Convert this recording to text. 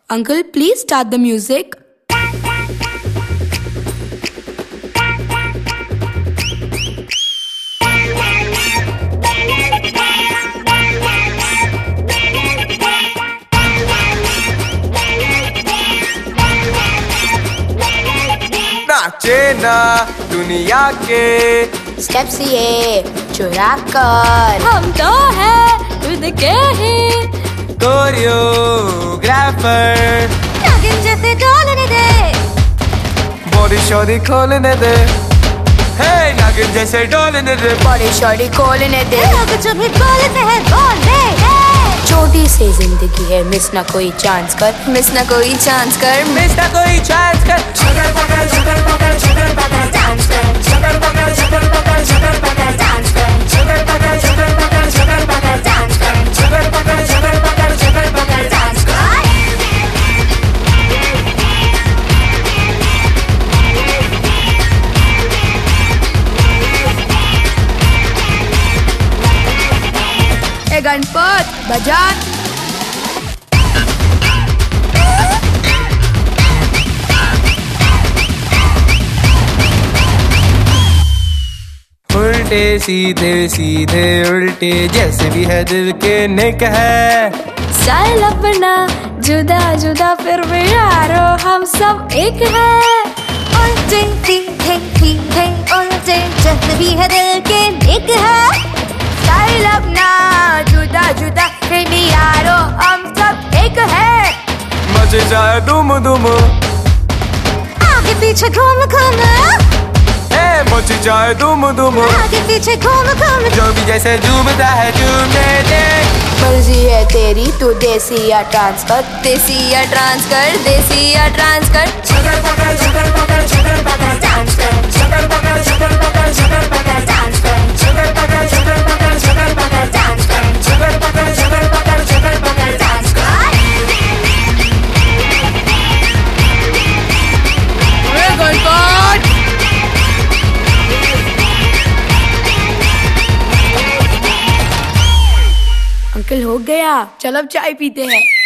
Uncle, please start the music. नाचे ना दुनिया के स्टेप्स ये चुरा कर हम तो है खुद के ही कोरियोग्राफर। नागिन जैसे डोलने दे, बॉडी शॉडी खोलने दे, हे नागिन जैसे डोलने दे, बॉडी शॉडी खोलने दे। लोग जो भी बोलते हैं बोल दे। छोटी सी जिंदगी है, मिस ना कोई चांस कर, मिस ना कोई चांस कर, मिस ना कोई चांस कर। शुगर पकड़ शुगर पकड़ शुगर पकड़ डांस कर, शुगर पकड़ शुगर पकड़ शुगर पकड़ डांस कर, शुगर पकड़ शुगर पकड़ शुगर पकड़ डांस कर, शुगर पकड़ शुगर पकड़ शुगर पकड़ डांस कर। ए गणपत बजा। उल्टे सीधे सीधे उल्टे जैसे भी है दिल के निक है। साल अपना जुदा जुदा फिर भी यारो हम सब एक है। उल्टे सीधे सीधे उल्टे जैसे भी है दिल के निक है। साल अपना जुदा जुदा फिर भी यारो हम सब एक है। मच जाए दुम दुम, आगे पीछे घूम घूम, मच जाए दुम दुम, आगे पीछे घूम घूम, जो भी जैसे झूमता है झूमने दे। मर्जी है तेरी, तू देसी या ट्रांस कर, देसी या ट्रांस कर, देसी या ट्रांस कर। शुगर पकड़ शुगर पकड़ शुगर पकड़ डांस कर, शुगर पकड़ शुगर पकड़ शुगर पकड़ डांस कर, शुगर पकड़ शुगर पकड़ शुगर पकड़ डांस कर, शुगर पकड़ शुगर पकड़ शुगर पकड़ डांस कर। अंकल हो गया, चलो अब चाय पीते हैं।